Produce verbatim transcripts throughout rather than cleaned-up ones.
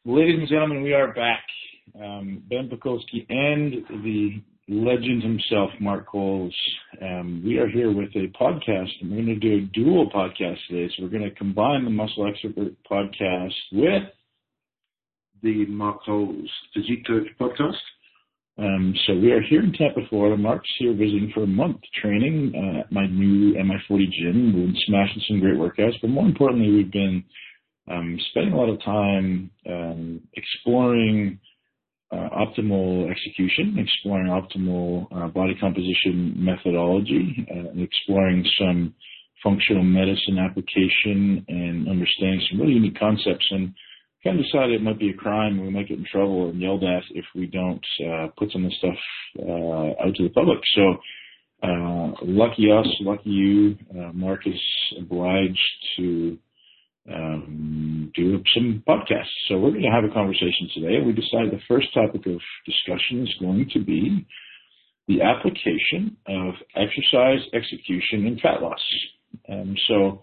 Ladies and gentlemen, we are back. Um, Ben Pakulski and the legend himself, Mark Coles. Um, we are here with a podcast, and we're going to do a dual podcast today. So we're going to combine the Muscle Expert podcast with the Mark Coles Physique Coach podcast. Um, so we are here in Tampa, Florida. Mark's here visiting for a month, training uh, at my new M I forty gym. We've been smashing some great workouts, but more importantly, we've been um, spending a lot of time um, exploring uh, optimal execution, exploring optimal uh, body composition methodology, uh, and exploring some functional medicine application and understanding some really unique concepts. And kind of decided it might be a crime, we might get in trouble and yelled at if we don't uh, put some of this stuff uh, out to the public. So uh, lucky us, lucky you, uh, Mark is obliged to um, do some podcasts. So we're going to have a conversation today. We decided the first topic of discussion is going to be the application of exercise execution in fat loss. Um, so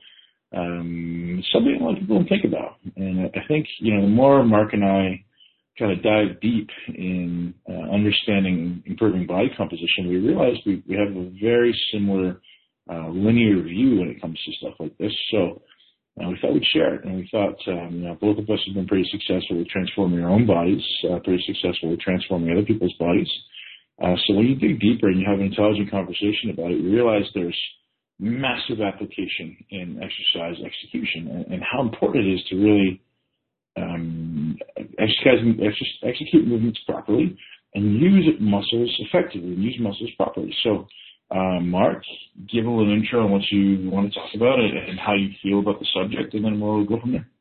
Um, something a lot of people don't think about. And I think, you know, the more Mark and I kind of dive deep in uh, understanding improving body composition, we realize we, we have a very similar uh, linear view when it comes to stuff like this. So uh, we thought we'd share it. And we thought, um, you know, both of us have been pretty successful with transforming our own bodies, uh, pretty successful with transforming other people's bodies. Uh, so when you dig deeper and you have an intelligent conversation about it, you realize there's massive application in exercise execution and, and how important it is to really um, exercise, execute movements properly and use muscles effectively, use muscles properly. So, uh, Mark, give a little intro on what you want to talk about and, and how you feel about the subject, and then we'll go from there.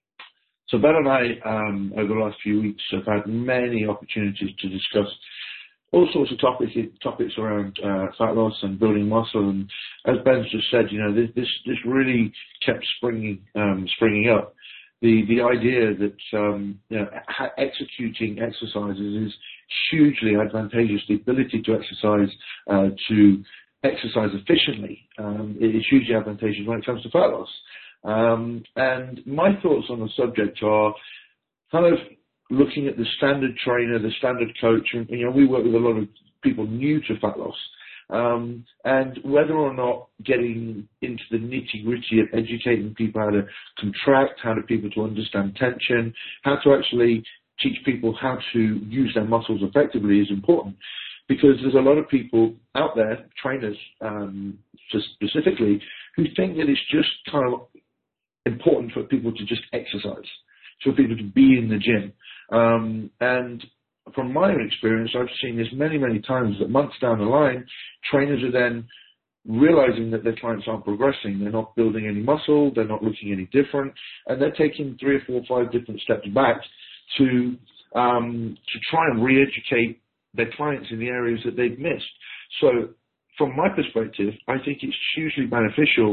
So Ben and I, um, over the last few weeks, have had many opportunities to discuss all sorts of topics topics around uh, fat loss and building muscle, and as Ben's just said, you know, this this, this really kept springing um, springing up. The the idea that um, you know, executing exercises is hugely advantageous. The ability to exercise uh, to exercise efficiently um, is hugely advantageous when it comes to fat loss. Um, and my thoughts on the subject are kind of looking at the standard trainer, the standard coach, and, you know, we work with a lot of people new to fat loss, um, and whether or not getting into the nitty-gritty of educating people how to contract, how to people to understand tension, how to actually teach people how to use their muscles effectively is important, because there's a lot of people out there, trainers um, just specifically, who think that it's just kind of important for people to just exercise, for people to be in the gym. Um, and from my own experience, I've seen this many, many times that months down the line, trainers are then realizing that their clients aren't progressing. They're not building any muscle. They're not looking any different. And they're taking three or four or five different steps back to, um, to try and re-educate their clients in the areas that they've missed. So from my perspective, I think it's hugely beneficial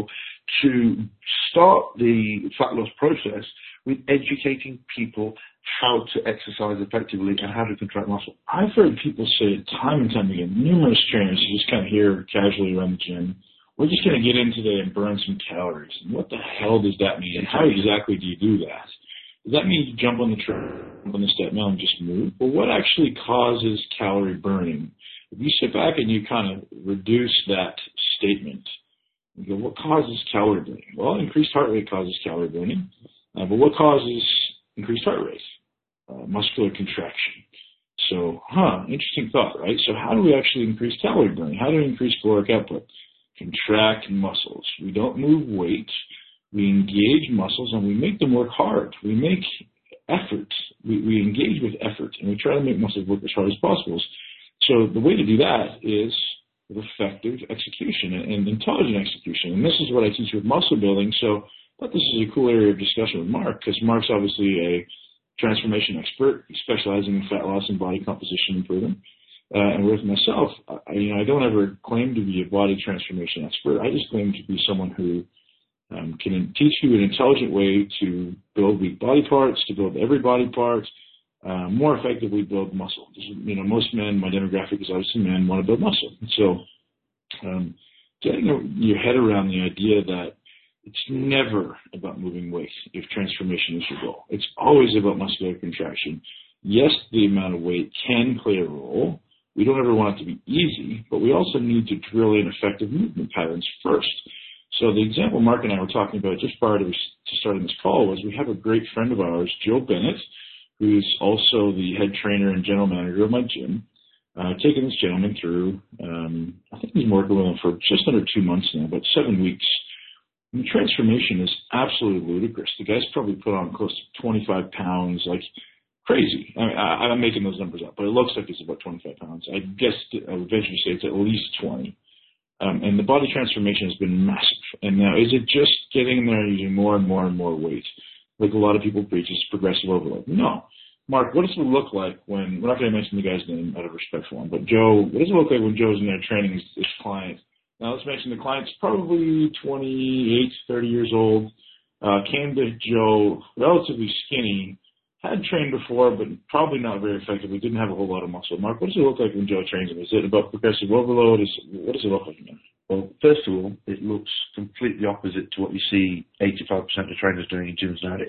to start the fat loss process with educating people how to exercise effectively and how to contract muscle. I've heard people say time and time again, numerous trainers who just kind of hear casually around the gym, we're just going to get in today and burn some calories. And what the hell does that mean? And how exactly do you do that? Does that mean you jump on the treadmill, jump on the step mill and just move? Well, what actually causes calorie burning? If you sit back and you kind of reduce that statement, you go, what causes calorie burning? Well, increased heart rate causes calorie burning. Uh, but what causes increased heart rate? Uh, muscular contraction. So, huh, interesting thought, right? So how do we actually increase calorie burning? How do we increase caloric output? Contract muscles. We don't move weight. We engage muscles and we make them work hard. We make effort. We, we engage with effort and we try to make muscles work as hard as possible. So the way to do that is with effective execution and, and intelligent execution. And this is what I teach with muscle building. So I thought this is a cool area of discussion with Mark, because Mark's obviously a transformation expert specializing in fat loss and body composition improvement. Uh, and with myself, I, you know, I don't ever claim to be a body transformation expert. I just claim to be someone who um, can teach you an intelligent way to build weak body parts, to build every body part, uh, more effectively build muscle. You know, most men, my demographic is obviously men, want to build muscle. And so um, getting your head around the idea that it's never about moving weight if transformation is your goal. It's always about muscular contraction. Yes, the amount of weight can play a role. We don't ever want it to be easy, but we also need to drill in effective movement patterns first. So the example Mark and I were talking about just prior to, to starting this call was we have a great friend of ours, Joe Bennett, who's also the head trainer and general manager of my gym, uh, taking this gentleman through, um, I think he's been working with him for just under two months now, about seven weeks. And the transformation is absolutely ludicrous. The guy's probably put on close to twenty-five pounds, like crazy. I mean, I, I'm making those numbers up, but it looks like it's about twenty-five pounds. I guess I would eventually say it's at least twenty. Um, and the body transformation has been massive. And now, is it just getting in there and using more and more and more weight? Like a lot of people preach, it's progressive overload. No. Mark, what does it look like when, we're not going to mention the guy's name out of respect for him, but Joe, what does it look like when Joe's in there training his, his client? Now, let's mention the client's probably twenty-eight, thirty years old, uh, came to Joe relatively skinny, had trained before, but probably not very effectively, didn't have a whole lot of muscle. Mark, what does it look like when Joe trains him? Is it about progressive overload? Is, what does it look like again? Well, first of all, it looks completely opposite to what you see eighty-five percent of trainers doing in gyms nowadays.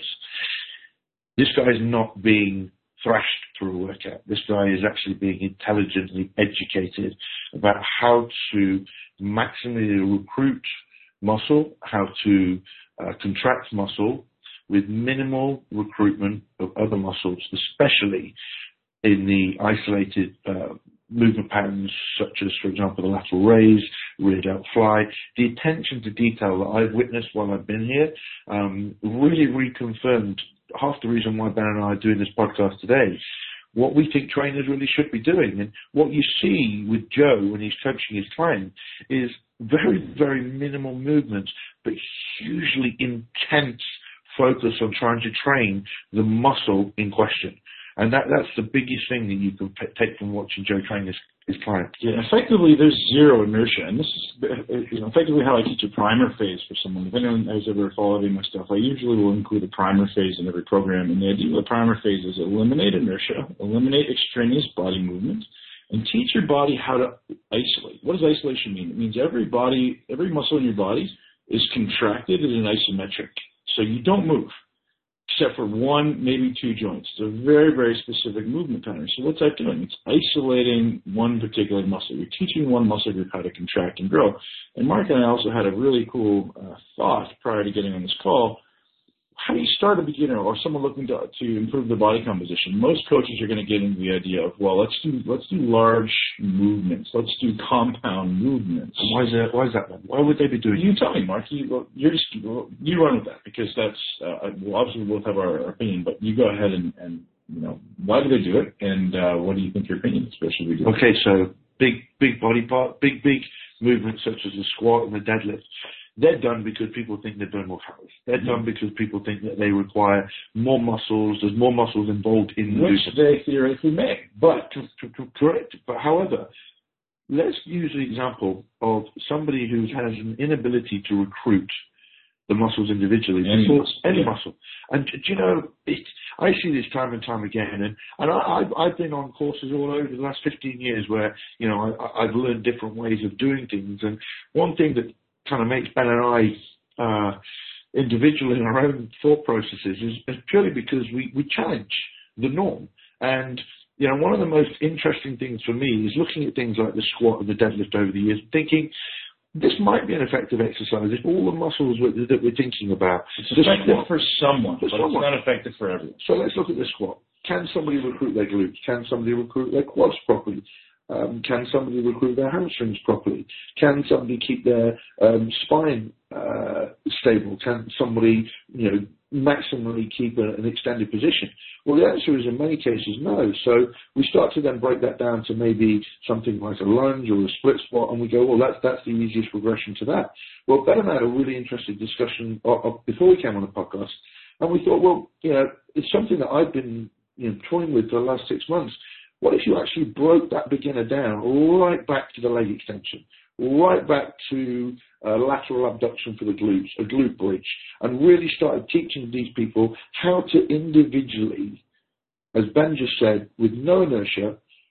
This guy is not being thrashed through a workout. This guy is actually being intelligently educated about how to maximally recruit muscle, how to uh, contract muscle with minimal recruitment of other muscles, especially in the isolated uh, movement patterns such as, for example, the lateral raise, rear delt fly. The attention to detail that I've witnessed while I've been here um, really reconfirmed half the reason why Ben and I are doing this podcast today. What we think trainers really should be doing. And what you see with Joe when he's coaching his client is very, very minimal movements, but hugely intense focus on trying to train the muscle in question. And that, that's the biggest thing that you can p- take from watching Joe train his, his client. Yeah, effectively, there's zero inertia. And this is you know, effectively how I teach a primer phase for someone. If anyone has ever followed any of my stuff, I usually will include a primer phase in every program. And the idea of the primer phase is eliminate inertia, eliminate extraneous body movement, and teach your body how to isolate. What does isolation mean? It means every body, every muscle in your body is contracted in an isometric. So you don't move, except for one, maybe two joints. It's a very, very specific movement pattern. So what's that doing? It's isolating one particular muscle. You're teaching one muscle group how to contract and grow. And Mark and I also had a really cool uh, thought prior to getting on this call. How do you start a beginner or someone looking to, to improve their body composition? Most coaches are going to get into the idea of, well, let's do let's do large movements. Let's do compound movements. Why is that? Why is that? Why would they be doing? You tell me, Mark. You you're just you run with that because that's uh, well, obviously we both have our, our opinion, but you go ahead and, and you know why do they do it, and uh, what do you think your opinion is? Especially we do. Okay, so big big body part, big big movements such as the squat and the deadlift. They're done because people think they're doing more calories. They're mm-hmm. done because people think that they require more muscles. There's more muscles involved in the which they theoretically may. But to, to, to correct. But however, let's use the example of somebody who has an inability to recruit the muscles individually. Any muscle. Any yeah. muscle. And do you know, it, I see this time and time again, and, and I, I've, I've been on courses all over the last fifteen years where, you know, I, I've learned different ways of doing things. And one thing that kind of makes Ben and I uh, individual in our own thought processes is, is purely because we, we challenge the norm. And, you know, one of the most interesting things for me is looking at things like the squat and the deadlift over the years, thinking this might be an effective exercise if all the muscles that we're thinking about. It's effective squat, for someone, for but someone. It's not effective for everyone. So let's look at the squat. Can somebody recruit their glutes? Can somebody recruit their quads properly? Um, can somebody recruit their hamstrings properly? Can somebody keep their um, spine uh, stable? Can somebody, you know, maximally keep a, an extended position? Well, the answer is in many cases no. So we start to then break that down to maybe something like a lunge or a split squat, and we go, well, that's that's the easiest progression to that. Well, Ben and I had a really interesting discussion of, of, before we came on the podcast, and we thought, well, you know, it's something that I've been, you know, toying with for the last six months. What if you actually broke that beginner down right back to the leg extension, right back to uh, lateral abduction for the glutes, a glute bridge, and really started teaching these people how to individually, as Ben just said, with no inertia,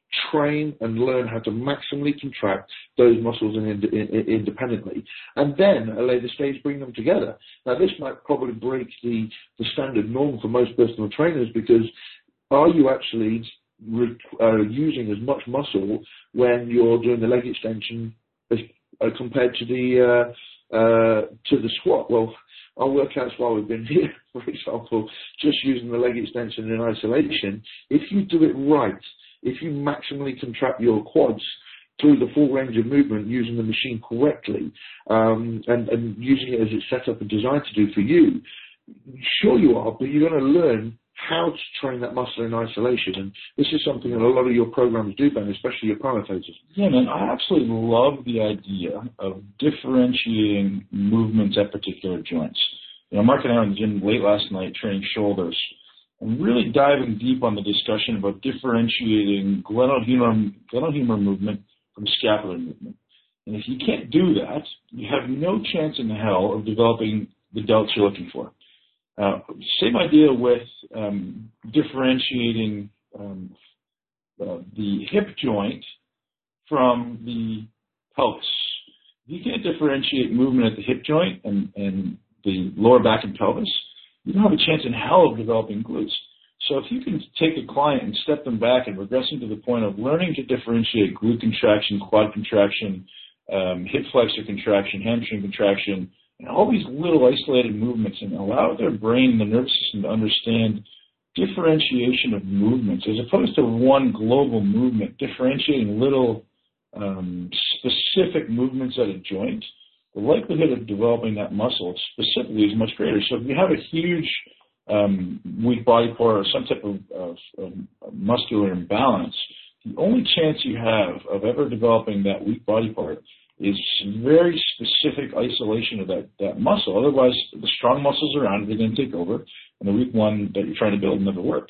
train and learn how to maximally contract those muscles in, in, in, independently, and then at a later stage bring them together. Now, this might probably break the, the standard norm for most personal trainers, because are you actually re, uh, using as much muscle when you're doing the leg extension as uh, compared to the uh, uh, to the squat? Well, our workouts while we've been here, for example, just using the leg extension in isolation, if you do it right, if you maximally contract your quads through the full range of movement using the machine correctly, um, and, and using it as it's set up and designed to do for you, sure you are, but you're going to learn how to train that muscle in isolation. And this is something that a lot of your programs do, Ben, especially your pilates. Yeah, man, I absolutely love the idea of differentiating movements at particular joints. You know, Mark and I were in the gym late last night training shoulders and really diving deep on the discussion about differentiating glenohumeral, glenohumeral movement from scapular movement. And if you can't do that, you have no chance in hell of developing the delts you're looking for. Uh, same idea with um, differentiating um, uh, the hip joint from the pelvis. If you can't differentiate movement at the hip joint and, and the lower back and pelvis, you don't have a chance in hell of developing glutes. So if you can take a client and step them back and regress them to the point of learning to differentiate glute contraction, quad contraction, um, hip flexor contraction, hamstring contraction, and all these little isolated movements, and allow their brain and the nervous system to understand differentiation of movements as opposed to one global movement, differentiating little um, specific movements at a joint, the likelihood of developing that muscle specifically is much greater. So if you have a huge um, weak body part or some type of, of, of muscular imbalance, the only chance you have of ever developing that weak body part is very specific isolation of that, that muscle. Otherwise, the strong muscles around it are going to take over, and the weak one that you're trying to build never work.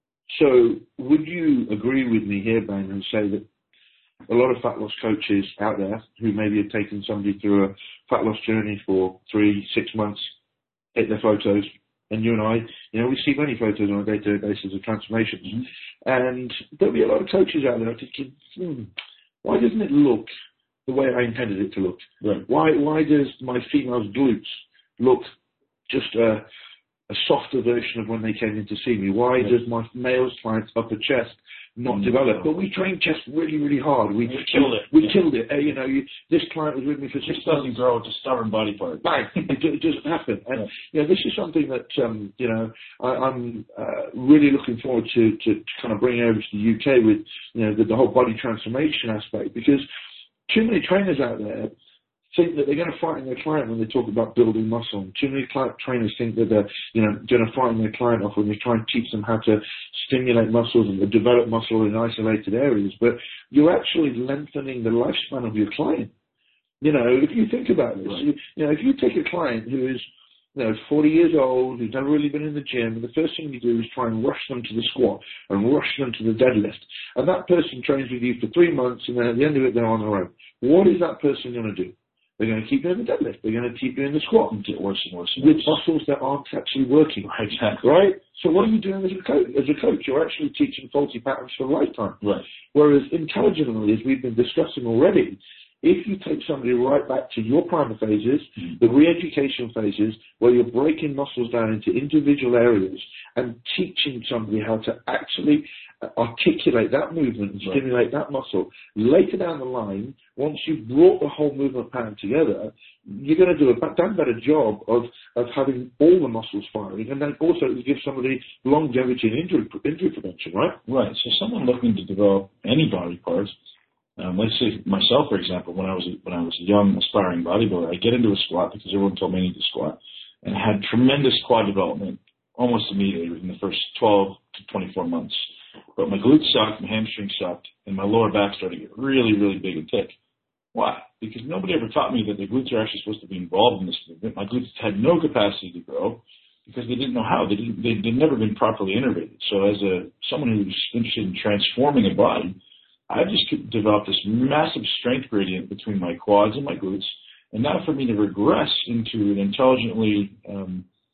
So would you agree with me here, Ben, and say that a lot of fat loss coaches out there who maybe have taken somebody through a fat loss journey for three, six months, take their photos, and you and I, you know, we see many photos on a day-to-day basis of transformations, mm-hmm. and there'll be a lot of coaches out there thinking, hmm, why doesn't it look the way I intended it to look? Right. Why why does my female's glutes look just a, a softer version of when they came in to see me? Why right. does my male's client's upper chest not mm-hmm. develop? But we trained chest really, really hard. We, we killed it. We yeah. killed it. Uh, you know, you, this client was with me for six months. It doesn't grow. It's a stubborn body part. Bang. it, it doesn't happen. And, yeah. you know, this is something that, um, you know, I, I'm uh, really looking forward to, to, to kind of bringing over to the U K with, you know, the, the whole body transformation aspect, because too many trainers out there think that they're going to frighten their client when they talk about building muscle. Too many trainers think that they're, you know, going to frighten their client off when they try and teach them how to stimulate muscles and develop muscle in isolated areas. But you're actually lengthening the lifespan of your client. You know, if you think about this, right. you, you know, if you take a client who is, you know, forty years old, who's never really been in the gym, and the first thing you do is try and rush them to the squat and rush them to the deadlift. And that person trains with you for three months, and then at the end of it, they're on their own. What is that person going to do? They're going to keep you in the deadlift. They're going to keep you in the squat. And get worse and worse. And with worse. muscles that aren't actually working. Right, exactly. Right? So what are you doing as a coach? As a coach, you're actually teaching faulty patterns for a lifetime. Right. Whereas intelligently, as we've been discussing already, if you take somebody right back to your primal phases, mm-hmm. the re-education phases, where you're breaking muscles down into individual areas and teaching somebody how to actually articulate that movement and stimulate right. that muscle, later down the line, once you've brought the whole movement pattern together, you're going to do a damn better job of, of having all the muscles firing, and then also it give somebody longevity and injury, injury prevention, right? Right. So someone looking to develop any body parts, Um, let's say myself, for example, when I was when I was a young aspiring bodybuilder, I get into a squat because everyone told me I need to squat, and I had tremendous quad development almost immediately within the first twelve to twenty-four months. But my glutes sucked, my hamstrings sucked, and my lower back started to get really, really big and thick. Why? Because nobody ever taught me that the glutes are actually supposed to be involved in this movement. My glutes had no capacity to grow because they didn't know how. They didn't, they, they'd never been properly innervated. So as a someone who's interested in transforming a body, I just developed this massive strength gradient between my quads and my glutes. And now for me to regress into an intelligently um,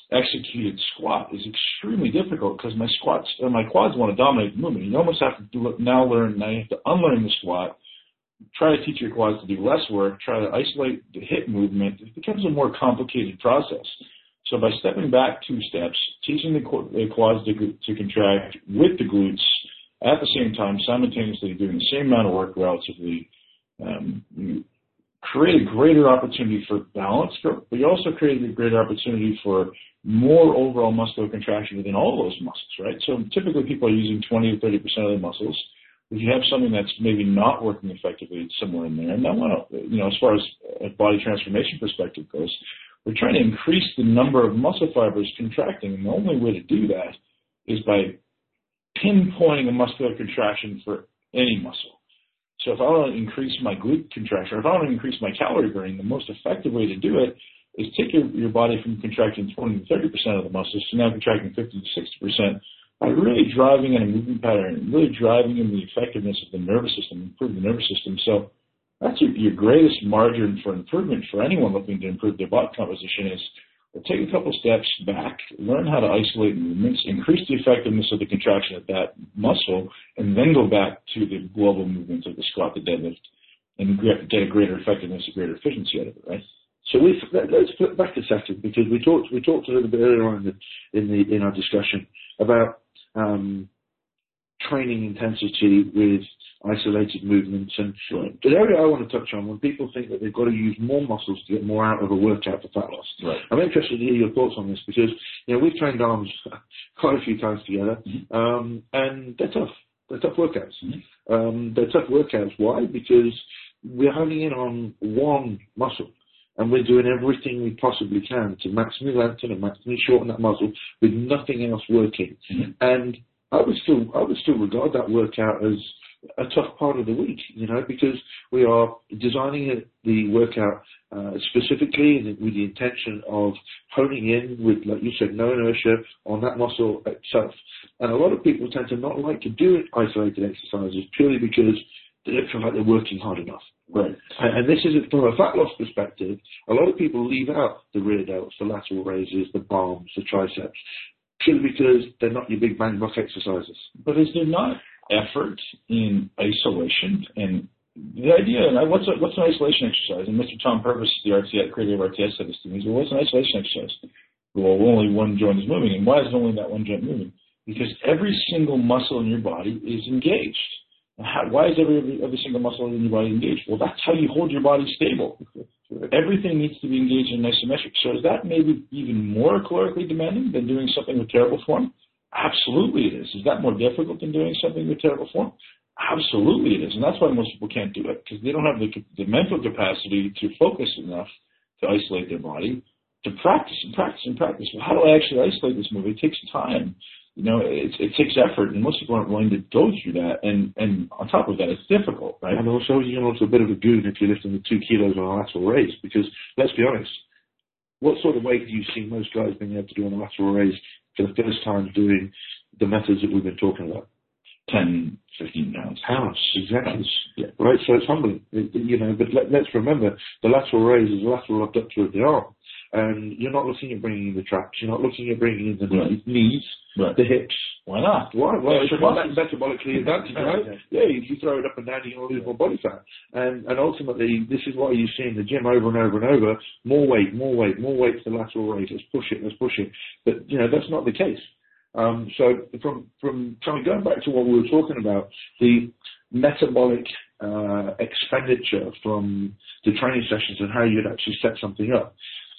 executed squat is extremely difficult because my squats or my quads want to dominate the movement. You almost have to do, now learn, now you have to unlearn the squat, try to teach your quads to do less work, try to isolate the hip movement. It becomes a more complicated process. So by stepping back two steps, teaching the, the quads to, to contract with the glutes at the same time, simultaneously doing the same amount of work relatively, um, you create a greater opportunity for balance, but you also create a greater opportunity for more overall muscular contraction within all those muscles, right? So typically people are using twenty to thirty percent of the muscles. If you have something that's maybe not working effectively, it's somewhere in there. And that one, you know, as far as a body transformation perspective goes, we're trying to increase the number of muscle fibers contracting, and the only way to do that is by pinpointing a muscular contraction for any muscle. So if I want to increase my glute contraction, or if I want to increase my calorie burning, the most effective way to do it is take your, your body from contracting twenty to thirty percent of the muscles to now contracting fifty to sixty percent by really driving in a movement pattern, really driving in the effectiveness of the nervous system, improve the nervous system. So that's your, your greatest margin for improvement for anyone looking to improve their body composition is we'll take a couple steps back, learn how to isolate movements, increase the effectiveness of the contraction of that muscle, and then go back to the global movements of the squat, the deadlift, and get a greater effectiveness, a greater efficiency out of it, right? So we let's flip back a second because we talked we talked a little bit earlier on in the in, the, in our discussion about um, training intensity with isolated movements, and right. the area I want to touch on when people think that they've got to use more muscles to get more out of a workout for fat loss. Right. I'm interested to hear your thoughts on this because you know we've trained arms quite a few times together, mm-hmm. um, and they're tough. They're tough workouts. Mm-hmm. Um, they're tough workouts. Why? Because we're honing in on one muscle. And we're doing everything we possibly can to maximally lengthen and maximally shorten that muscle with nothing else working. Mm-hmm. And I would still, I would still regard that workout as a tough part of the week, you know, because we are designing the workout uh, specifically with the intention of honing in with, like you said, no inertia on that muscle itself. And a lot of people tend to not like to do isolated exercises purely because they don't feel like they're working hard enough. Right. And, and this is, from a fat loss perspective, a lot of people leave out the rear delts, the lateral raises, the arms, the triceps, purely because they're not your big bang buck exercises. But is there not effort in isolation? And the idea, and what's a, what's an isolation exercise? And Mister Tom Purvis, the R T S, creator of R T S, said this to me. He said, well, what's an isolation exercise? Well, only one joint is moving. And why is only that one joint moving? Because every single muscle in your body is engaged. How, why is every, every single muscle in your body engaged? Well, that's how you hold your body stable. Everything needs to be engaged in isometric. So is that maybe even more calorically demanding than doing something with terrible form? Absolutely it is. Is that more difficult than doing something with terrible form? Absolutely it is. And that's why most people can't do it, because they don't have the, the mental capacity to focus enough to isolate their body, to practice and practice and practice. Well, how do I actually isolate this movement? It takes time. You know, it, it takes effort, and most people aren't willing to go through that. And, and on top of that, it's difficult, right? And also, you're also a bit of a goon if you're lifting the two kilos on a lateral raise, because let's be honest, what sort of weight do you see most guys being able to do on a lateral raise for the first time doing the methods that we've been talking about? ten, fifteen pounds. Pounds, exactly. Pounds. Yeah. Right, so it's humbling, it, you know, but let, let's remember, the lateral raise is a lateral abductor of the arm. And you're not looking at bringing in the traps. You're not looking at bringing in the right. knees, right. the hips. Why not? Why? Well, it's muscles. metabolically advanced, right? Yeah, if you throw it up and down, you're going to lose more body fat. And and ultimately, this is why you see in the gym over and over and over, more weight, more weight, more weight to the lateral raise. Let's push it, let's push it. But, you know, that's not the case. Um, so from, from kind of going back to what we were talking about, the metabolic uh, expenditure from the training sessions and how you'd actually set something up,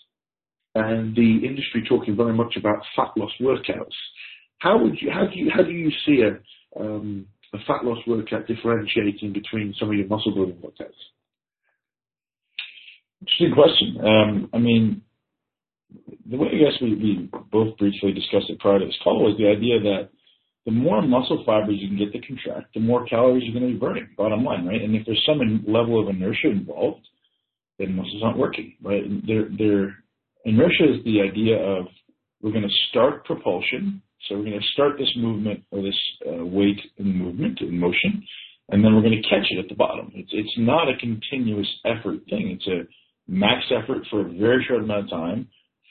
and the industry talking very much about fat loss workouts. How would you, how do you, how do you see a, um, a fat loss workout differentiating between some of your muscle building workouts? Interesting question. Um, I mean, the way I guess we, we both briefly discussed it prior to this call was the idea that the more muscle fibers you can get to contract, the more calories you're going to be burning, bottom line, right? And if there's some level of inertia involved, then muscles aren't working, right? They're, they're, inertia is the idea of we're going to start propulsion, so we're going to start this movement or this uh, weight in movement, in motion, and then we're going to catch it at the bottom. It's it's not a continuous effort thing. It's a max effort for a very short amount of time,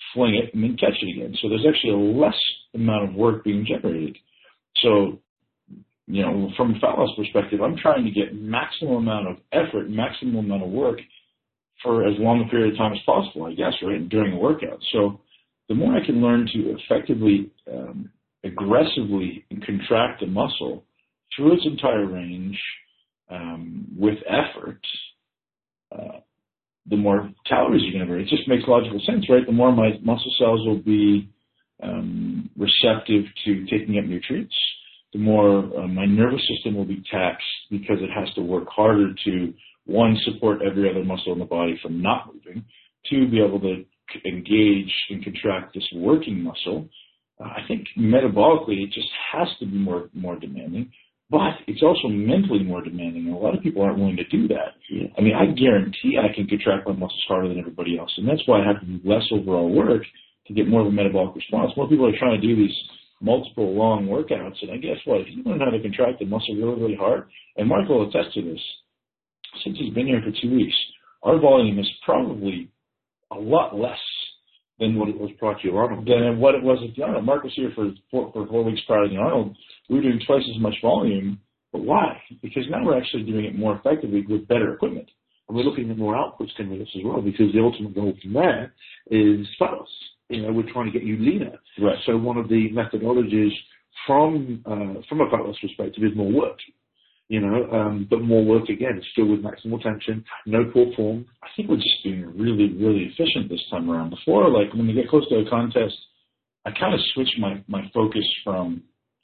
fling it, and then catch it again. So there's actually a less amount of work being generated. So, you know, from a fat loss perspective, I'm trying to get maximum amount of effort, maximum amount of work for as long a period of time as possible, I guess, right, during a workout. So the more I can learn to effectively, um, aggressively contract the muscle through its entire range um, with effort, uh, the more calories you're going to burn. It just makes logical sense, right? The more my muscle cells will be um, receptive to taking up nutrients, the more uh, my nervous system will be taxed because it has to work harder to, one, support every other muscle in the body from not moving, two, be able to engage and contract this working muscle. Uh, I think metabolically it just has to be more more demanding, but it's also mentally more demanding, and a lot of people aren't willing to do that. Yeah. I mean, I guarantee I can contract my muscles harder than everybody else, and that's why I have to do less overall work to get more of a metabolic response. More people are trying to do these multiple long workouts, and I guess what, if you learn how to contract the muscle really, really hard, and Mark will attest to this, since he's been here for two weeks, our volume is probably a lot less than what it was prior to the Arnold. Than what it was at the Arnold. Mark was here for four, for four weeks prior to the Arnold. We were doing twice as much volume, but why? Because now we're actually doing it more effectively with better equipment. And we're looking at more output stimulus as well, because the ultimate goal from there is fat loss. You know, we're trying to get you leaner. Right. So one of the methodologies from uh, from a fat loss perspective is more work. You know, um, but more work again, still with maximal tension, no poor form. I think we're just being really, really efficient this time around. Before, like when we get close to a contest, I kind of switch my, my focus from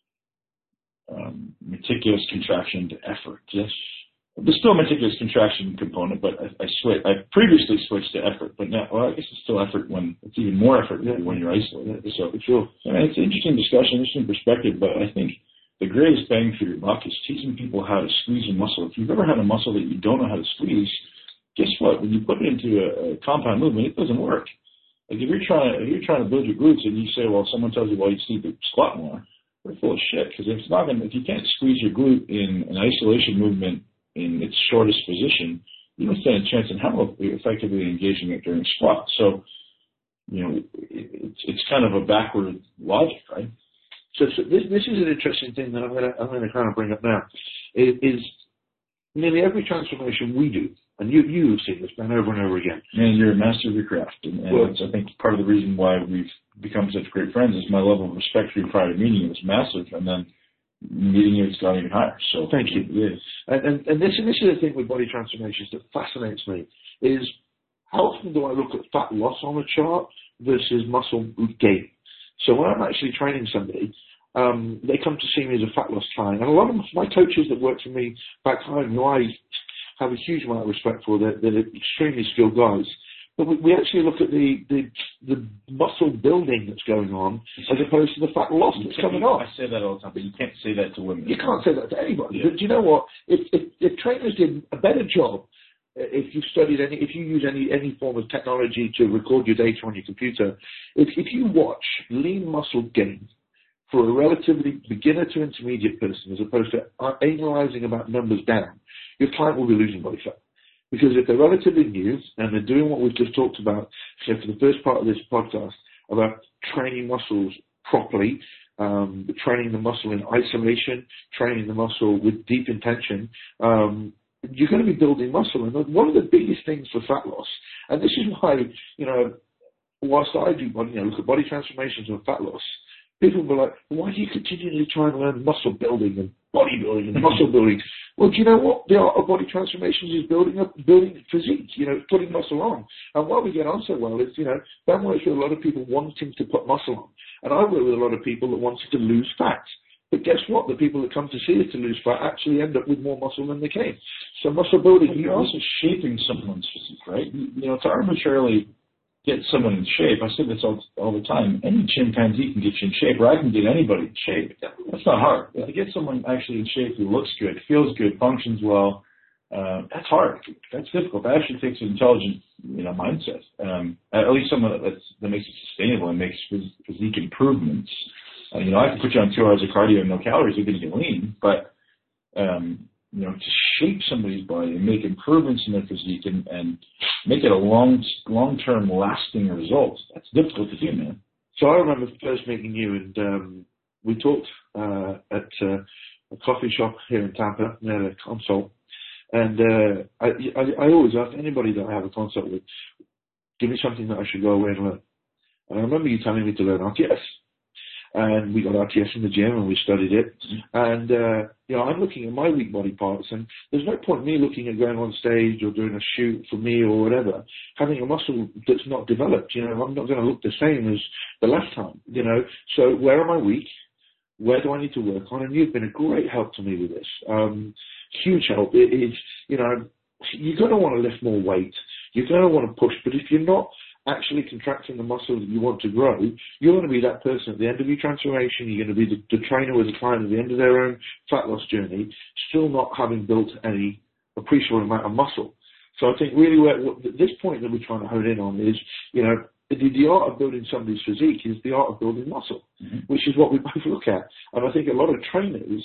um, meticulous contraction to effort. Yes. There's still a meticulous contraction component, but I, I switch. I previously switched to effort, but now, well, I guess it's still effort when it's even more effort yeah. when you're isolated. Yeah, so, sure. I mean, it's an interesting discussion, interesting perspective, but I think the greatest bang for your buck is teaching people how to squeeze a muscle. If you've ever had a muscle that you don't know how to squeeze, guess what? When you put it into a, a compound movement, it doesn't work. Like if you're trying to if you're trying to build your glutes and you say, well, someone tells you, well, you just need to squat more, we're full of shit, because if it's not going, if you can't squeeze your glute in an isolation movement in its shortest position, you don't stand a chance in hell of effectively engaging it during squat. So, you know, it, it's it's kind of a backward logic, right? So, so this, this is an interesting thing that I'm going to I'm going to kind of bring up now. Is, is nearly every transformation we do, and you you've seen this done over and over again. And you're a master of your craft, and, and well, that's, I think, part of the reason why we've become such great friends is my level of respect for you prior to meeting you was massive, and then meeting you it's gone even higher. So thank you. Yes. And, and, and this, this is the thing with body transformations that fascinates me, is how often do I look at fat loss on a chart versus muscle gain? So when I'm actually training somebody, um, they come to see me as a fat loss client. And a lot of my coaches that work for me back home, who I have a huge amount of respect for, they're, they're extremely skilled guys. But we, we actually look at the, the the muscle building that's going on as opposed to the fat loss that's coming on. I say that all the time, but you can't say that to women. You can't say that to anybody. Yeah. But do you know what? If, if, if trainers did a better job, if you studied any, if you use any, any form of technology to record your data on your computer, if, if you watch lean muscle gain for a relatively beginner to intermediate person as opposed to analyzing about numbers down, your client will be losing body fat. Because if they're relatively new and they're doing what we've just talked about, so for the first part of this podcast, about training muscles properly, um, training the muscle in isolation, training the muscle with deep intention, um, you're going to be building muscle. And one of the biggest things for fat loss, and this is why, you know, whilst I do, you know, look at body transformations and fat loss, people will be like, why do you continually try and learn muscle building and bodybuilding and muscle building? Well, do you know what? The art of body transformations is building up, building physique, you know, putting muscle on. And why we get on so well is, you know, Ben works with a lot of people wanting to put muscle on. And I work with a lot of people that wanted to lose fat. But guess what? The people that come to see us to lose fat actually end up with more muscle than they came. So muscle building. But you're also shaping someone's physique, right? You know, to arbitrarily get someone in shape, I say this all, all the time, any chimpanzee can get you in shape, or I can get anybody in shape. That's not hard. To get someone actually in shape who looks good, feels good, functions well, uh, that's hard. That's difficult. That actually takes an intelligent, you know, mindset. Um, at least someone that, that's, that makes it sustainable and makes phys- physique improvements. Uh, you know, I can put you on two hours of cardio and no calories, you're going to get lean, but, um, you know, to shape somebody's body and make improvements in their physique and, and make it a long, long-term lasting result, that's difficult to do, man. So I remember first meeting you, and um, we talked uh, at uh, a coffee shop here in Tampa near the consult. And uh, I, I, I always ask anybody that I have a consult with, give me something that I should go away and learn. And I remember you telling me to learn R T S. And we got R T S in the gym and we studied it. And, uh, you know, I'm looking at my weak body parts, and there's no point me looking at going on stage or doing a shoot for me or whatever, having a muscle that's not developed. You know, I'm not going to look the same as the last time, you know. So where am I weak? Where do I need to work on? And you've been a great help to me with this. Um, huge help. It is, you know, you're going to want to lift more weight. You're going to want to push. But if you're not actually contracting the muscle that you want to grow, you're going to be that person at the end of your transformation. You're going to be the, the trainer with the client at the end of their own fat loss journey, still not having built any appreciable amount of muscle. So I think really where, what, this point that we're trying to hone in on is, you know, the, the art of building somebody's physique is the art of building muscle, mm-hmm. which is what we both look at. And I think a lot of trainers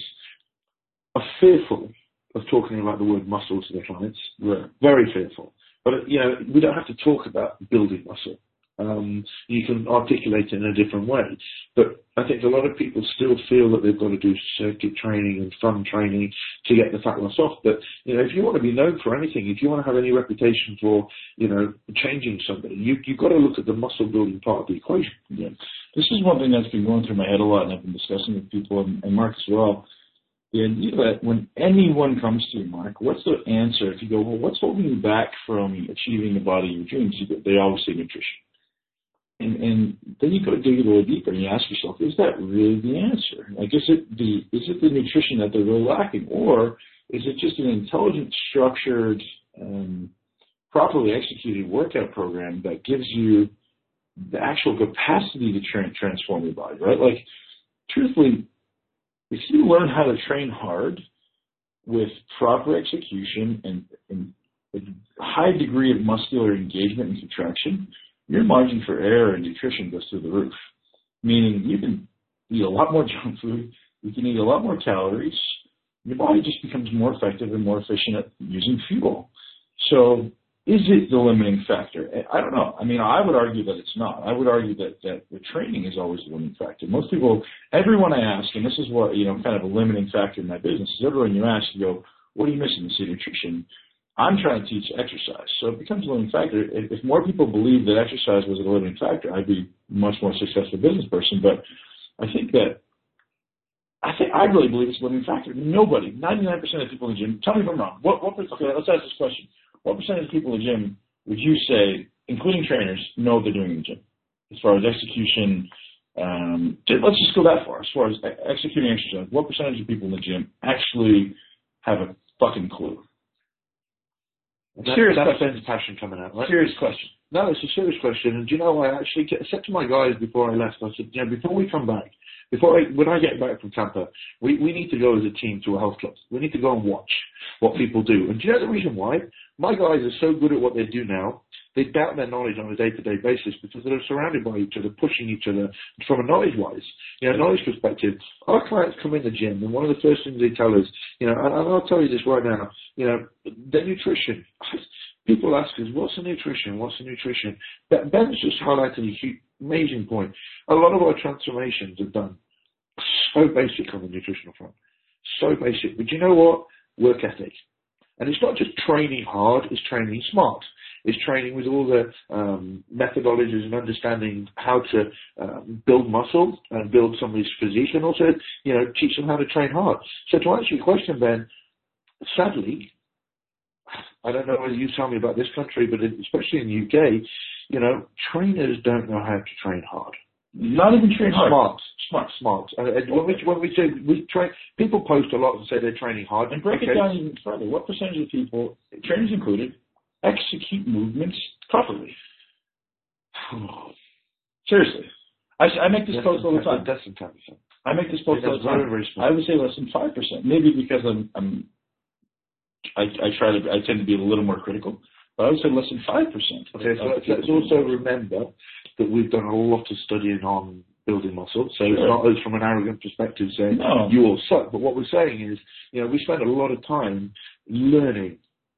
are fearful of talking about the word muscle to their clients. Right. Very fearful. But, you know, we don't have to talk about building muscle. Um, you can articulate it in a different way. But I think a lot of people still feel that they've got to do circuit training and fun training to get the fat loss off. But, you know, if you want to be known for anything, if you want to have any reputation for, you know, changing somebody, you, you've got to look at the muscle building part of the equation. Yeah. This is one thing that's been going through my head a lot, and I've been discussing with people, and, and Mark as well. The idea that when anyone comes to you, Mark, what's the answer? If you go, well, what's holding you back from achieving the body of your dreams? They always say nutrition. And, and then you go dig a little deeper and you ask yourself, is that really the answer? Like, is it the is it the nutrition that they're really lacking, or is it just an intelligent, structured, um, properly executed workout program that gives you the actual capacity to tra- transform your body, right? Like, truthfully, if you learn how to train hard with proper execution and, and a high degree of muscular engagement and contraction, your margin for error in nutrition goes through the roof. Meaning you can eat a lot more junk food, you can eat a lot more calories, your body just becomes more effective and more efficient at using fuel. So is it the limiting factor? I don't know. I mean, I would argue that it's not. I would argue that, that the training is always the limiting factor. Most people, everyone I ask, and this is what, you know, kind of a limiting factor in my business, is everyone you ask, you go, what are you missing? You say nutrition. I'm trying to teach exercise. So it becomes a limiting factor. If, if more people believe that exercise was a limiting factor, I'd be a much more successful business person. But I think that, I think I really believe it's a limiting factor. Nobody, ninety-nine percent of people in the gym, tell me if I'm wrong. What, what, okay, let's ask this question. What percentage of people in the gym would you say, including trainers, know what they're doing in the gym? As far as execution, um, let's just go that far. As far as executing exercise, what percentage of people in the gym actually have a fucking clue? That, serious that's question. passion coming out, right? Serious question. No, it's a serious question. And do you know, I actually get, said to my guys before I left, I said, you know, before we come back, before I, when I get back from Tampa, we, we need to go as a team to a health club. We need to go and watch what people do. And do you know the reason why? My guys are so good at what they do now, they doubt their knowledge on a day-to-day basis because they're surrounded by each other, pushing each other from a knowledge-wise, you know, knowledge perspective. Our clients come in the gym, and one of the first things they tell us, you know, and I'll tell you this right now, you know, their nutrition. People ask us, what's the nutrition? What's the nutrition? Ben's just highlighted a huge, amazing point. A lot of our transformations are done so basic on the nutritional front. So basic. But you know what? Work ethic. And it's not just training hard, it's training smart. It's training with all the um, methodologies and understanding how to um, build muscle and build somebody's physique, and also, you know, teach them how to train hard. So to answer your question, Ben, sadly, I don't know whether you tell me about this country, but especially in the U K, you know, trainers don't know how to train hard. Not even train hard. Smart, smart, smart. And when we when we say we train, people post a lot and say they're training hard. And break okay. it down even further. What percentage of people, trainers included, execute movements properly? Seriously, I, I make this post all the time. That's some time. I make this post all the time. Very, very small. I would say less than five percent. Maybe because I'm, I'm I, I try to, I tend to be a little more critical. But I would say less than five percent. Okay, so let's, let's also remember that we've done a lot of studying on building muscle. So sure. It's not us from an arrogant perspective saying, no. you all suck. But what we're saying is, you know, we spend a lot of time learning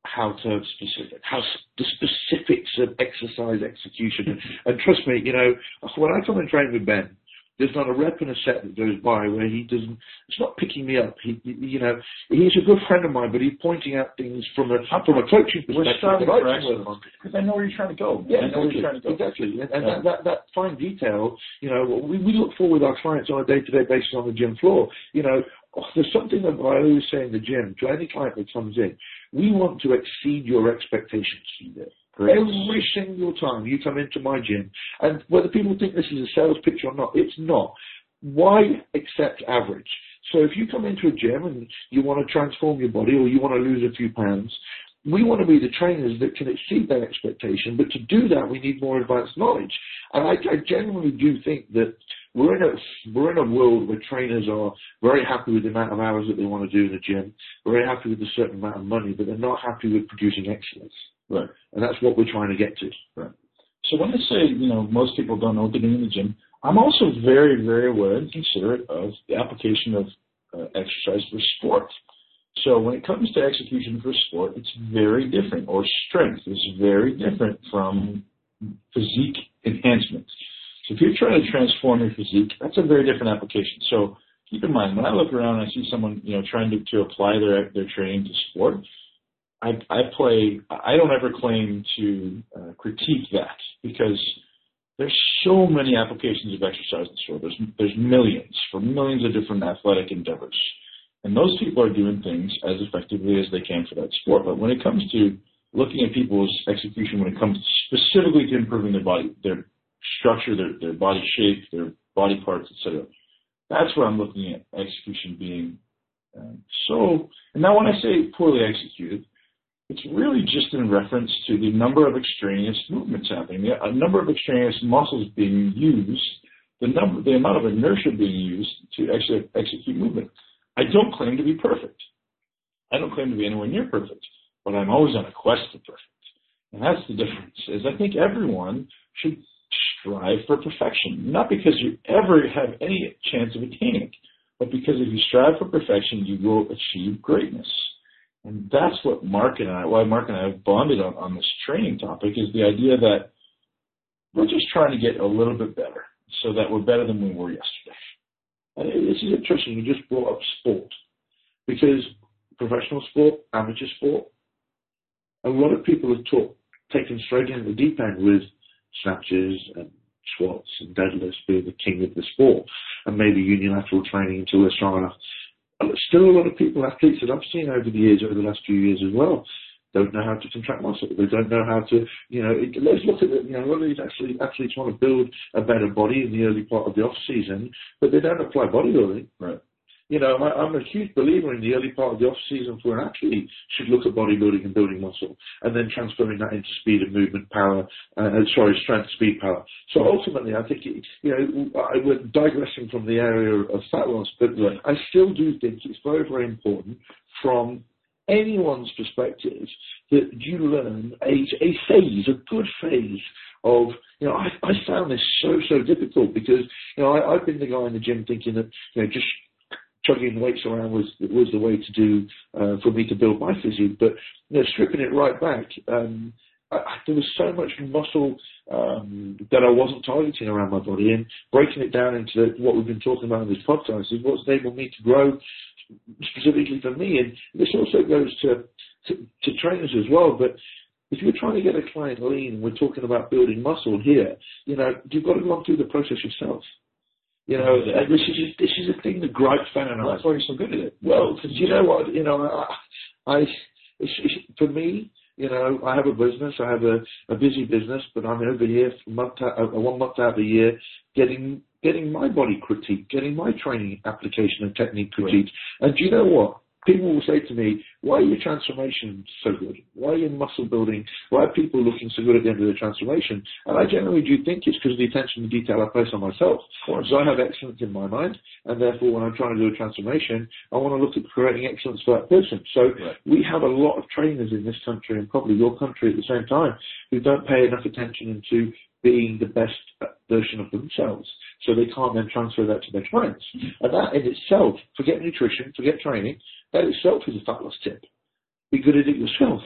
how to specific, how the specifics of exercise execution. And, and trust me, you know, when I come and train with Ben, there's not a rep and a set that goes by where he doesn't, it's not picking me up. He, you know, he's a good friend of mine, but he's pointing out things from a, from a coaching perspective. We're starting for excellence, because I know where you're trying to go. Yeah, I know exactly. where you're trying to go. Exactly. And, and yeah. that, that, that fine detail, you know, we, we look for with our clients on a day-to-day basis on the gym floor. You know, oh, there's something that I always say in the gym to any client that comes in. We want to exceed your expectations. Great. Every single time you come into my gym, and whether people think this is a sales pitch or not, it's not. Why accept average? So if you come into a gym and you want to transform your body or you want to lose a few pounds, we want to be the trainers that can exceed that expectation. But to do that, we need more advanced knowledge. And I, I genuinely do think that we're in a we're in a world where trainers are very happy with the amount of hours that they want to do in the gym, very happy with a certain amount of money, but they're not happy with producing excellence. Right. And that's what we're trying to get to. Right. So when I say, you know, most people don't know what to do in the gym, I'm also very, very aware and considerate of the application of uh, exercise for sport. So when it comes to execution for sport, it's very different, or strength is very different from physique enhancement. So if you're trying to transform your physique, that's a very different application. So keep in mind, when I look around and I see someone, you know, trying to, to apply their their training to sport, I, I play, I don't ever claim to uh, critique that, because there's so many applications of exercise in sport. There's, there's millions for millions of different athletic endeavors. And those people are doing things as effectively as they can for that sport. But when it comes to looking at people's execution, when it comes specifically to improving their body, their structure, their, their body shape, their body parts, et cetera, that's where I'm looking at execution being uh, so. And now when I say poorly executed, it's really just in reference to the number of extraneous movements happening, the a number of extraneous muscles being used, the number, the amount of inertia being used to actually execute movement. I don't claim to be perfect. I don't claim to be anywhere near perfect, but I'm always on a quest for perfect. And that's the difference, is I think everyone should strive for perfection, not because you ever have any chance of attaining it, but because if you strive for perfection, you will achieve greatness. And that's what Mark and I, why Mark and I have bonded on, on this training topic, is the idea that we're just trying to get a little bit better so that we're better than we were yesterday. And this is interesting. You just brought up sport, because professional sport, amateur sport, a lot of people have taught, taken straight into the deep end with snatches and squats and deadlifts being the king of the sport, and maybe unilateral training until they're strong enough. Still, a lot of people, athletes that I've seen over the years, over the last few years as well, don't know how to contract muscle. They don't know how to, you know, it, let's look at it, you know, a lot of these actually, athletes want to build a better body in the early part of the off season, but they don't apply bodybuilding. Right. You know, I, I'm a huge believer in the early part of the off season for an athlete should look at bodybuilding and building muscle, and then transferring that into speed and movement, power, uh, sorry, strength, speed, power. So ultimately, I think, it, you know, I, we're digressing from the area of fat loss, but right. I still do think it's very, very important from anyone's perspective that you learn a, a phase, a good phase of, you know, I, I found this so, so difficult because, you know, I, I've been the guy in the gym thinking that, you know, just chugging weights around was was the way to do uh, for me to build my physique. But, you know, stripping it right back, um, I, there was so much muscle um, that I wasn't targeting around my body, and breaking it down into the, what we've been talking about in this podcast is what's enabled me to grow specifically for me. And this also goes to, to, to trainers as well. But if you're trying to get a client lean, we're talking about building muscle here, you know, you've got to go through the process yourself. You know, and this is this is a thing that gripes fan and I. That's why you're so good at it. Well, because you know what, you know, I, I it's, it's, for me, you know, I have a business, I have a, a busy business, but I'm over here for month out, uh, one month out of the year getting getting my body critiqued, getting my training application and technique critiqued. Right. And do you know what? People will say to me, why are your transformations so good? Why are your muscle building? Why are people looking so good at the end of the transformation? And I generally do think it's because of the attention to detail I place on myself. So I have excellence in my mind, and therefore when I'm trying to do a transformation, I want to look at creating excellence for that person. So right. we have a lot of trainers in this country, and probably your country at the same time, who don't pay enough attention into being the best version of themselves. So they can't then transfer that to their clients. And that in itself, forget nutrition, forget training, that itself is a fat loss tip. Be good at it yourself.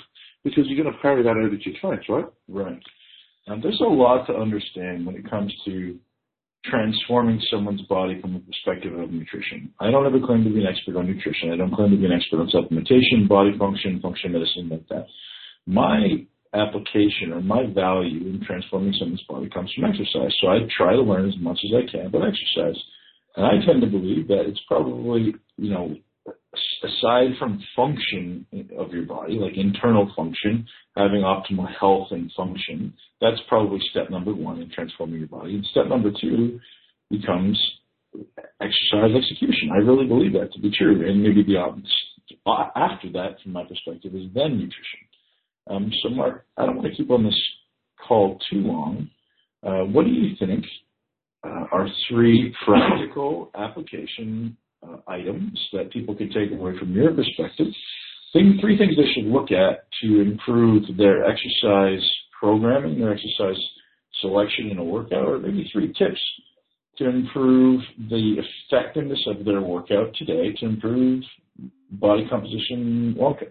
because you're going to carry that over to your clients, right? Right. Um, there's a lot to understand when it comes to transforming someone's body from the perspective of nutrition. I don't ever claim to be an expert on nutrition. I don't claim to be an expert on supplementation, body function, functional medicine, like that. My application or my value in transforming someone's body comes from exercise. So I try to learn as much as I can about exercise. And I tend to believe that it's probably, you know, aside from function of your body, like internal function, having optimal health and function, that's probably step number one in transforming your body. And step number two becomes exercise execution. I really believe that to be true. And maybe the after that, from my perspective, is then nutrition. Um, so, Mark, I don't want to keep on this call too long. Uh, what do you think uh, are three practical application uh, items that people can take away from your perspective? Think, three things they should look at to improve their exercise programming, their exercise selection in a workout, or maybe three tips to improve the effectiveness of their workout today, to improve body composition long term.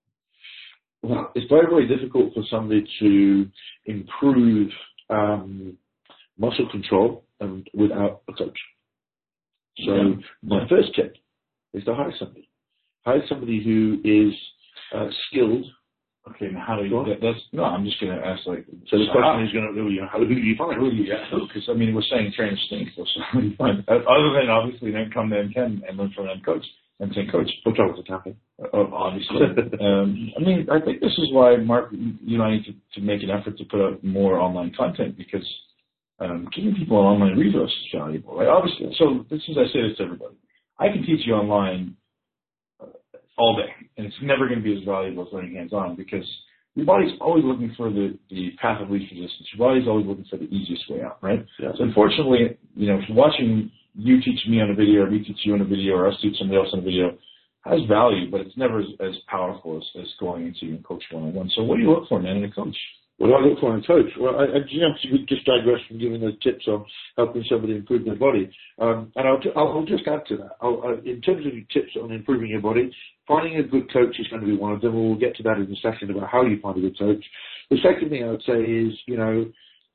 Well, it's very, very difficult for somebody to improve um, muscle control and without a coach. So yeah. my yeah. first tip is to hire somebody. Hire somebody who is uh, skilled. Okay, now how do you that, that's no, I'm just going to ask, like, so the question is going to be, how, who do you find? Who do you get? Because, I mean, we're saying train stink, so how do you find, other than obviously then come to M Ken and learn from an M coach. And say, coach, what's wrong with the tapping? Uh, obviously. um, I mean, I think this is why, Mark, you and I need to, to make an effort to put out more online content, because um, giving people an online resource is valuable, right? Obviously. So this is, I say this to everybody. I can teach you online uh, all day, and it's never going to be as valuable as learning hands-on, because your body's always looking for the, the path of least resistance. Your body's always looking for the easiest way out, right? Yeah. So unfortunately, you know, if you're watching you teach me on a video, or me teach you on a video, or us teach somebody else on a video, has value, but it's never as, as powerful as, as going into and coach one-on-one. So what do you look for, man, in a coach? What do I look for in a coach? Well, I, I, you know, we just digress from giving those tips on helping somebody improve their body. Um, and I'll, I'll, I'll just add to that. I'll, uh, in terms of tips on improving your body, finding a good coach is going to be one of them. We'll get to that in a second about how you find a good coach. The second thing I would say is, you know,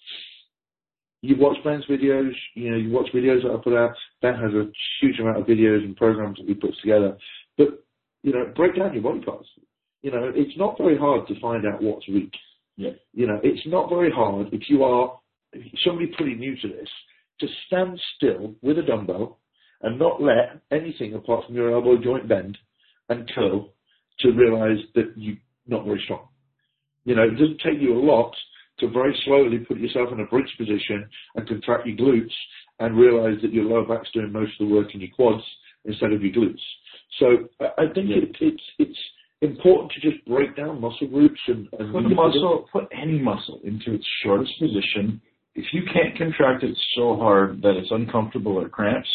you watch Ben's videos, you know, you watch videos that I put out. Ben has a huge amount of videos and programs that he puts together. But, you know, break down your body parts. You know, it's not very hard to find out what's weak. Yeah. You know, it's not very hard if you are somebody pretty new to this to stand still with a dumbbell and not let anything apart from your elbow joint bend and curl to realize that you're not very strong. You know, it doesn't take you a lot to very slowly put yourself in a bridge position and contract your glutes and realize that your lower back's doing most of the work in your quads instead of your glutes. So I think yeah. it, it's it's important to just break down muscle groups and, and put the muscle, put any muscle into its shortest position. If you can't contract it so hard that it's uncomfortable or cramps,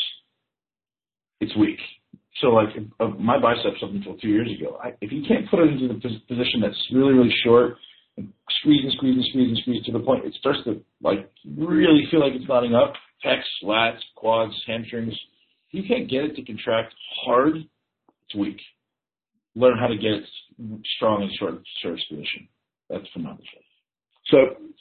it's weak. So, like, uh, my biceps up until two years ago, I, if you can't put it into the position that's really, really short, and squeeze and squeeze and squeeze and squeeze to the point it starts to, like, really feel like it's knotting up, pecs, lats, quads, hamstrings, if you can't get it to contract hard, it's weak. Learn how to get it strong and short, short position. That's from my perspective. So,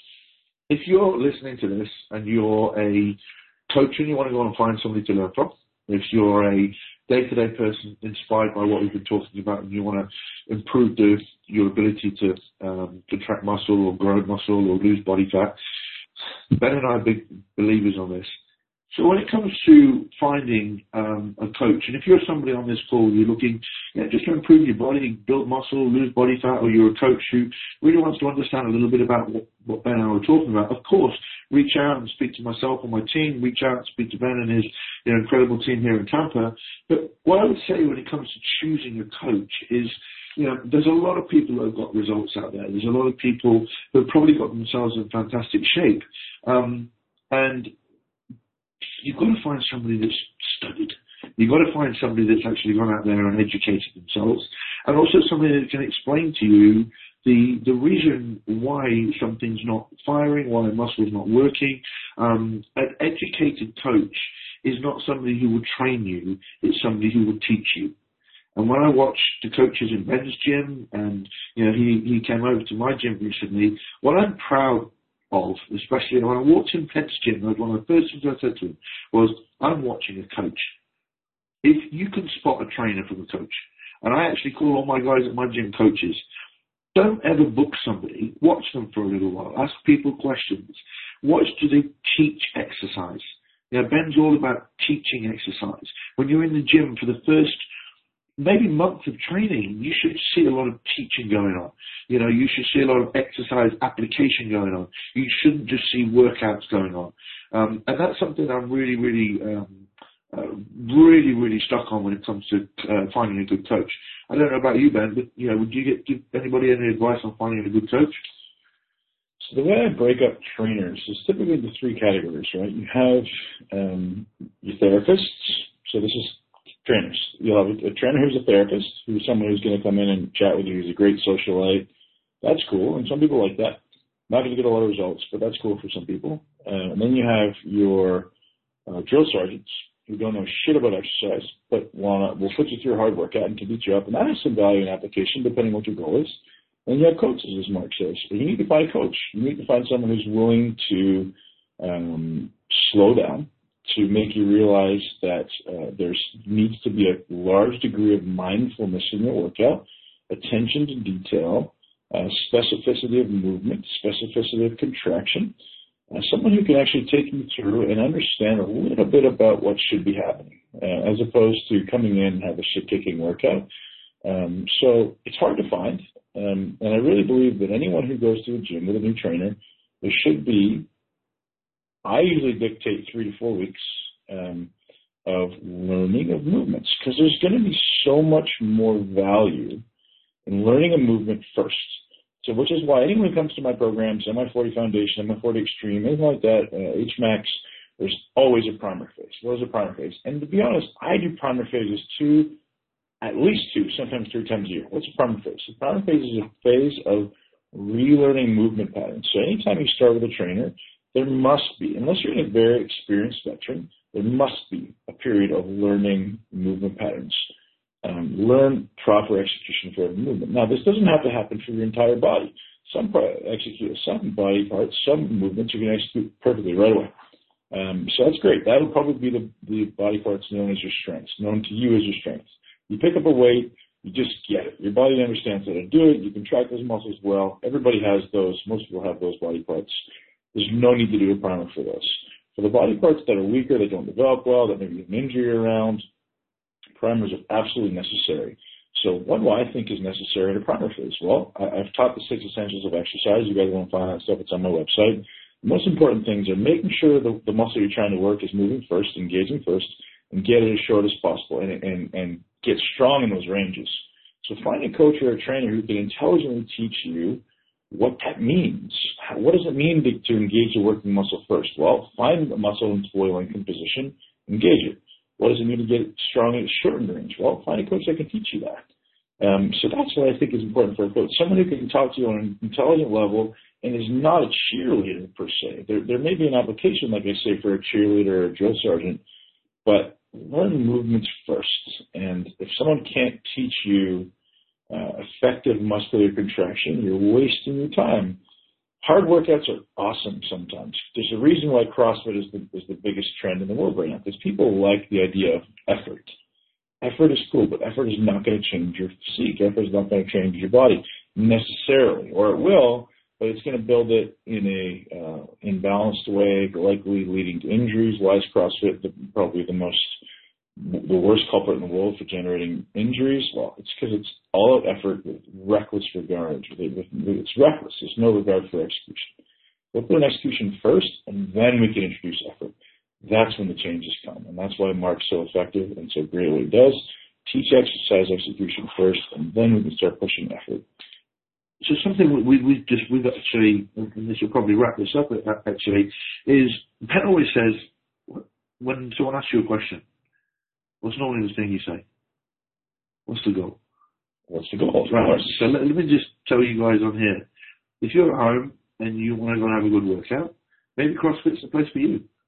if you're listening to this and you're a coach and you want to go and find somebody to learn from, if you're a day-to-day person inspired by what we've been talking about and you want to improve the, your ability to um, contract muscle or grow muscle or lose body fat, Ben and I are big believers on this. So when it comes to finding um, a coach, and if you're somebody on this call, you're looking you know, just to improve your body, build muscle, lose body fat, or you're a coach who really wants to understand a little bit about what, what Ben and I were talking about, of course, reach out and speak to myself or my team, reach out and speak to Ben and his you know, incredible team here in Tampa. But what I would say when it comes to choosing a coach is, you know, there's a lot of people who have got results out there. There's a lot of people who have probably got themselves in fantastic shape. Um, and you've got to find somebody that's studied. You've got to find somebody that's actually gone out there and educated themselves, and also somebody that can explain to you the the reason why something's not firing, why a muscle's not working. Um, an educated coach is not somebody who will train you. It's somebody who will teach you. And when I watch the coaches in Ben's gym, and you know he, he came over to my gym recently, what I'm proud of, especially when I walked in Ben's gym, one of the first things I said to him was, I'm watching a coach. If you can spot a trainer from a coach, and I actually call all my guys at my gym coaches, don't ever book somebody, watch them for a little while, ask people questions. Watch, do they teach exercise? You know, Ben's all about teaching exercise. When you're in the gym for the first maybe month of training, you should see a lot of teaching going on. You know, you should see a lot of exercise application going on. You shouldn't just see workouts going on. Um, and that's something I'm really, really, um, uh, really, really stuck on when it comes to uh, finding a good coach. I don't know about you, Ben, but, you know, would you get, give anybody any advice on finding a good coach? So the way I break up trainers is typically the three categories, right? You have um, your therapists. So this is trainers. You'll have a, a trainer who's a therapist, who's someone who's going to come in and chat with you, who's a great socialite. That's cool, and some people like that. Not going to get a lot of results, but that's cool for some people. Uh, and then you have your uh, drill sergeants who don't know shit about exercise, but wanna will put you through a hard workout and can beat you up, and that has some value and application depending on what your goal is. And you have coaches, as Mark says. But you need to find a coach. You need to find someone who's willing to um, slow down, to make you realize that uh, there needs to be a large degree of mindfulness in your workout, attention to detail, uh, specificity of movement, specificity of contraction, uh, someone who can actually take you through and understand a little bit about what should be happening, uh, as opposed to coming in and have a shit-kicking workout. Um, so it's hard to find, um, and I really believe that anyone who goes to a gym with a new trainer, there should be, I usually dictate three to four weeks um, of learning of movements, because there's going to be so much more value in learning a movement first. So which is why anyone who comes to my programs, M I forty Foundation, M I forty Extreme, anything like that, uh, H MAX, there's always a primer phase. There's a primer phase. And to be honest, I do primer phases two, at least two, sometimes three times a year. What's a primer phase? A primer phase is a phase of relearning movement patterns. So anytime you start with a trainer, there must be, unless you're a very experienced veteran, there must be a period of learning movement patterns. Um, learn proper execution for every movement. Now, this doesn't have to happen for your entire body. Some execute some body parts, some movements you can execute perfectly right away. Um, so that's great. That'll probably be the, the body parts known as your strengths, known to you as your strengths. You pick up a weight, you just get it. Your body understands how to do it. You contract those muscles well. Everybody has those. Most people have those body parts. There's no need to do a primer for those. For the body parts that are weaker, that don't develop well, that maybe have an injury around, primers are absolutely necessary. So what do I think is necessary in a primer phase? Well, I, I've taught the six essentials of exercise. You guys want to find out stuff, it's on my website. The most important things are making sure the, the muscle you're trying to work is moving first, engaging first, and get it as short as possible, and, and, and get strong in those ranges. So find a coach or a trainer who can intelligently teach you what that means. How, what does it mean to, to engage a working muscle first? Well, find the muscle in its full lengthened position, engage it. What does it mean to get strong at shortened range? Well, find a coach that can teach you that. Um, so that's what I think is important for a coach. Someone who can talk to you on an intelligent level and is not a cheerleader per se. There, there may be an application, like I say, for a cheerleader or a drill sergeant, but learn movements first. And if someone can't teach you uh, effective muscular contraction, you're wasting your time. Hard workouts are awesome sometimes. There's a reason why CrossFit is the, is the biggest trend in the world right now, because people like the idea of effort. Effort is cool, but effort is not going to change your physique. Effort is not going to change your body necessarily, or it will, but it's going to build it in a uh, imbalanced way, likely leading to injuries. Why is CrossFit the, probably the most, the worst culprit in the world for generating injuries? Well, it's because it's all out effort with reckless regard. It's reckless. There's no regard for execution. We'll put an execution first, and then we can introduce effort. That's when the changes come, and that's why Mark's so effective and so great at what he does. Teach exercise execution first, and then we can start pushing effort. So something we we just we've actually, and this will probably wrap this up actually, is Ben always says when someone asks you a question, what's normally the thing you say? What's the goal? What's the goal? Right. So let, let me just tell you guys on here, if you're at home and you want to go and have a good workout, maybe CrossFit's the place for you.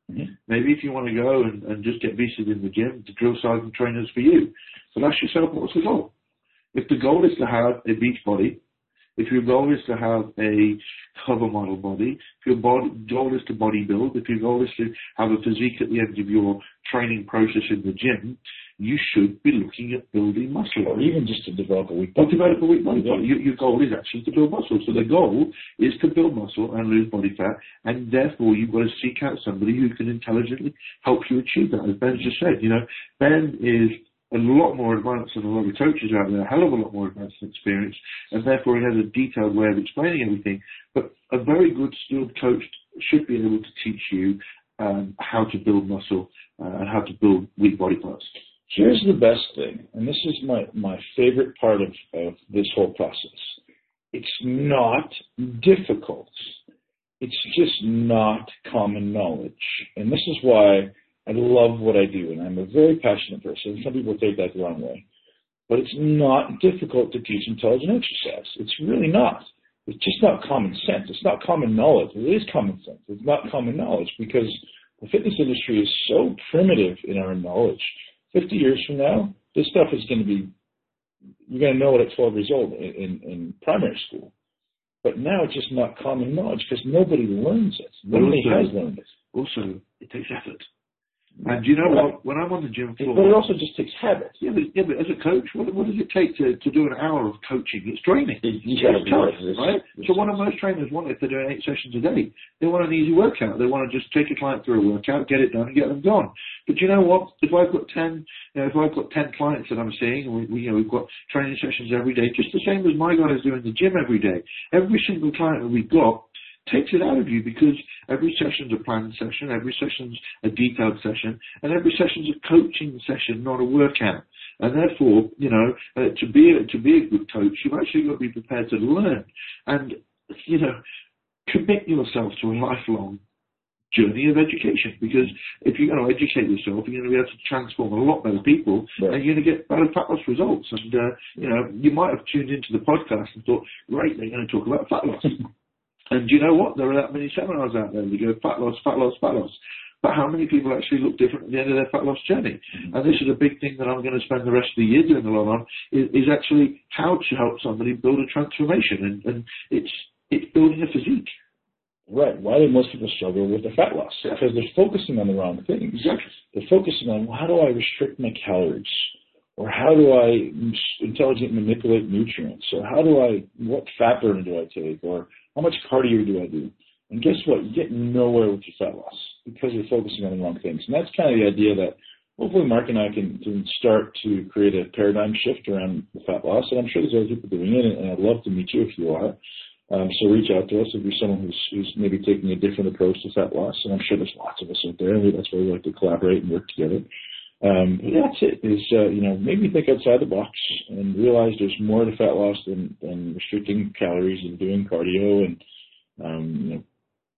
Mm-hmm. Maybe if you want to go and, and just get visited in the gym, the drill sergeant trainer's for you. But ask yourself, what's the goal? If the goal is to have a beach body, if your goal is to have a cover model body, if your body, goal is to bodybuild, if your goal is to have a physique at the end of your training process in the gym, you should be looking at building muscle. Or even just to develop a weak body. body. develop a weak body. Yeah. Your, your goal is actually to build muscle. So the goal is to build muscle and lose body fat, and therefore you've got to seek out somebody who can intelligently help you achieve that. As Ben just said, you know, Ben is a lot more advanced than a lot of coaches out there, a hell of a lot more advanced and experienced, and therefore he has a detailed way of explaining everything. But a very good skilled coach should be able to teach you um, how to build muscle uh, and how to build weak body parts. Here's the best thing, and this is my, my favorite part of, of this whole process. It's not difficult. It's just not common knowledge. And this is why I love what I do, and I'm a very passionate person. Some people take that the wrong way. But it's not difficult to teach intelligent exercise. It's really not. It's just not common sense. It's not common knowledge. It is common sense. It's not common knowledge because the fitness industry is so primitive in our knowledge. fifty years from now, this stuff is going to be, you're going to know it at twelve years old in, in, in primary school. But now it's just not common knowledge because nobody learns it. Nobody also, has learned it. Also, it takes effort. And you know right. what? When I'm on the gym floor... But it also just takes habit. Yeah, but, yeah, but as a coach, what, what does it take to, to do an hour of coaching? It's training. It, you it's tough, right? right? So what do most trainers want if they're doing eight sessions a day? They want an easy workout. They want to just take a client through a workout, get it done, and get them gone. But you know what? If I've got ten, you know, if I've got ten clients that I'm seeing, and we, we, you know, we've got training sessions every day, just the same as my guys do in the gym every day. Every single client that we've got takes it out of you because every session's a planned session, every session's a detailed session, and every session's a coaching session, not a workout. And therefore, you know, uh, to be a, to be a good coach, you've actually got to be prepared to learn and, you know, commit yourself to a lifelong journey of education. Because if you're going to educate yourself, you're going to be able to transform a lot better people, right. and you're going to get better fat loss results. And uh, you know, you might have tuned into the podcast and thought, great, they're going to talk about fat loss. And do you know what? There are that many seminars out there that go fat loss, fat loss, fat loss. But how many people actually look different at the end of their fat loss journey? Mm-hmm. And this is a big thing that I'm going to spend the rest of the year doing a lot on, is, is actually how to help somebody build a transformation. And, and it's it's building a physique. Right. Why do most people struggle with the fat loss? Yeah. Because they're focusing on the wrong things. Exactly. They're focusing on, well, how do I restrict my calories? Or how do I intelligently manipulate nutrients? Or how do I, what fat burner do I take? Or how much cardio do I do? And guess what? You get nowhere with your fat loss because you're focusing on the wrong things. And that's kind of the idea that hopefully Mark and I can, can start to create a paradigm shift around the fat loss. And I'm sure there's other people doing it, and I'd love to meet you if you are. Um, so reach out to us if you're someone who's, who's maybe taking a different approach to fat loss. And I'm sure there's lots of us out there. And that's why we like to collaborate and work together. Um, but that's it, is, uh, you know, maybe think outside the box and realize there's more to fat loss than, than restricting calories and doing cardio, and, um, you know,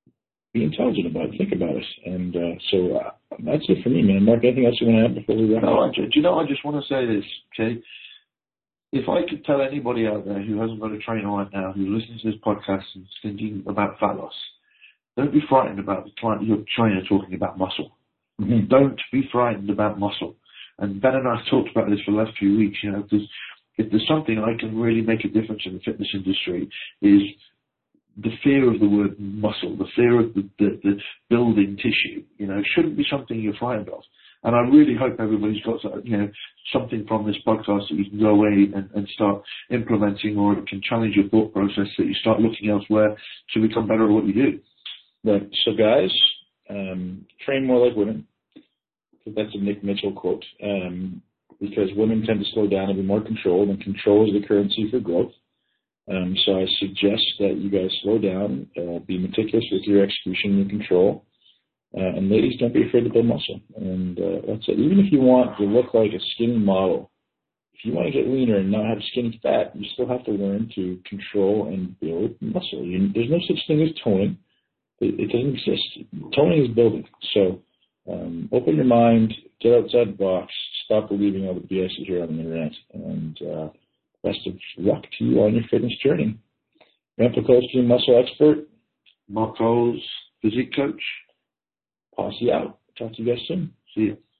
be intelligent about it, think about it. And, uh, so, uh, that's it for me, man. Mark, anything else you want to add before we wrap no, up? Do you know, I just want to say this, okay? If I could tell anybody out there who hasn't got a trainer right now, who listens to this podcast and is thinking about fat loss, don't be frightened about the client, your trainer talking about muscle. Mm-hmm. Don't be frightened about muscle. And Ben and I have talked about this for the last few weeks. You know, if there's, if there's something I can really make a difference in the fitness industry, is the fear of the word muscle, the fear of the, the, the building tissue. You know, it shouldn't be something you're frightened of. And I really hope everybody's got, you know, something from this podcast that you can go away and, and start implementing, or it can challenge your thought process, that you start looking elsewhere to become better at what you do. Right. So guys, um, train more like women. That's a Nick Mitchell quote, um, because women tend to slow down and be more controlled, and control is the currency for growth. Um, so I suggest that you guys slow down, uh, be meticulous with your execution and control. Uh, and ladies, don't be afraid to build muscle. And uh, that's it. Even if you want to look like a skinny model, if you want to get leaner and not have skinny fat, you still have to learn to control and build muscle. You, there's no such thing as toning. It, it doesn't exist. Toning is building. So um, open your mind, get outside the box, stop believing all the B S you hear on the internet, and uh, best of luck to you on your fitness journey. Grandpa Colstein, muscle expert. Mark Coles, physique coach. Posse out. Talk to you guys soon. See you.